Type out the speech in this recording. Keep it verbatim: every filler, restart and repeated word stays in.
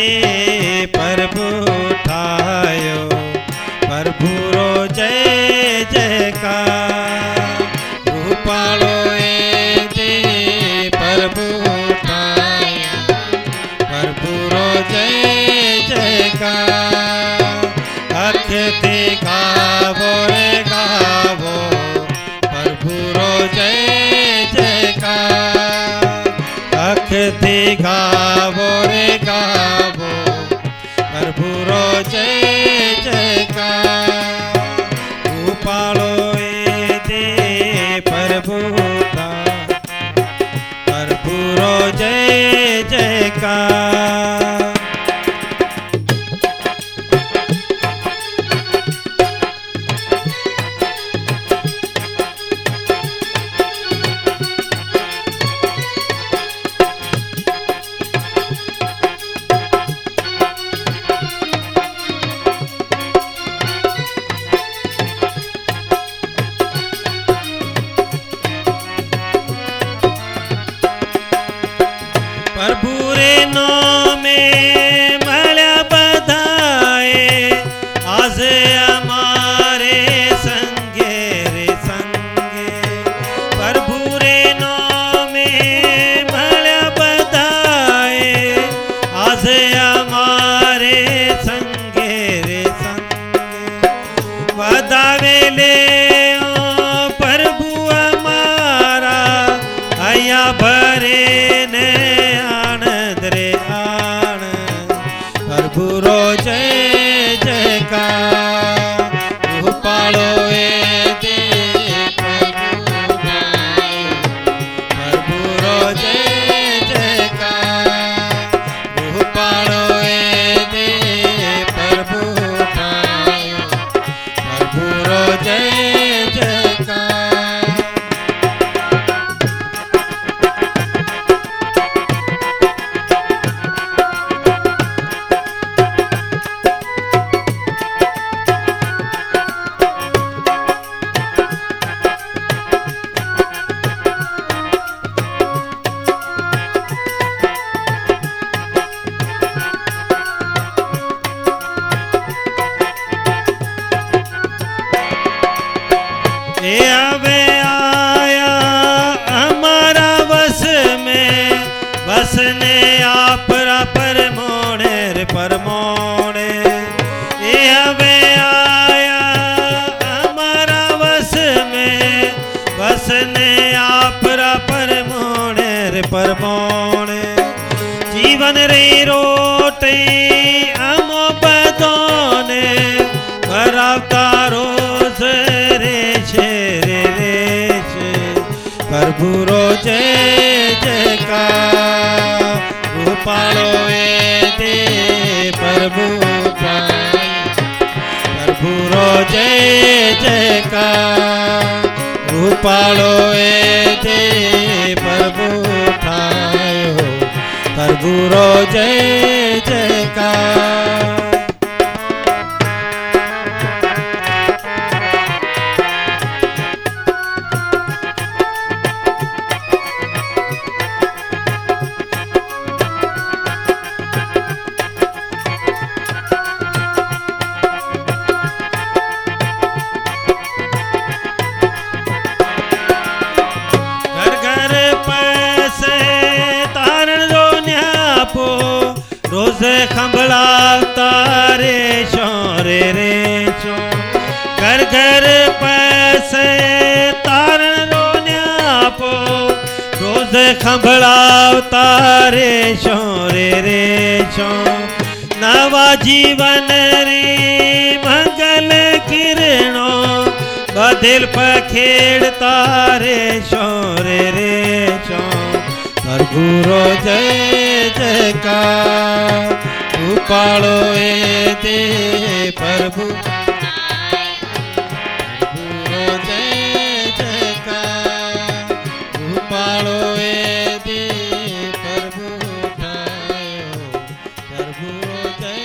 प्रभु ठायो प्रभु रो जय जयकार रूपालो ए दे प्रभु ठायो प्रभु रो जय जयकार अख ते गावो रे गावो प्रभु रो जय जयकार अख ते गावो रे गावो प्रभु रो जय जयकार रूपालो ए दे प्रभु ता प्रभु रो जय जयकार प्रभु रे नाम में मल्या बधाए आज हमारे संगे रे संगे प्रभु रे नाम में मल्या बधाए आज हमारे संगे रे संगे बधावे ले प्रभु हमारा आया भरे ने प्रभु रो जय जयकार रूपालो ए दे प्रभु रो जय जयकार रूपालो ए दे प्रभु प्रभु रो जय जयकार ये अबे आया हमारा बस में बसने आप पर मोड़े रे पर मोड़े ये अबे आया हमारा बस में बसने आप पर मोड़े रे पर मोड़े जीवन रे रोटे हम बदोने करावता रोज प्रभु रो जय जयकार रूपालो ए दे प्रभु प्रभु रो जय जयकार रूपालो ए दे प्रभु ठायो प्रभु रो जय जयकार रोज खंभलावता रे शोरे रे शो घर घर पैसे तारण रोन्या पो रोज खंभलावता रे शोरे रे शो नवा जीवन रे मंगल किरणो बदिल पखेड़ता रे शोरे रे शो प्रभु रो जय जयकार रूपालो ए दे प्रभु प्रभु रो जय जयकार रूपालो ए दे प्रभु ठायो प्रभु रो जय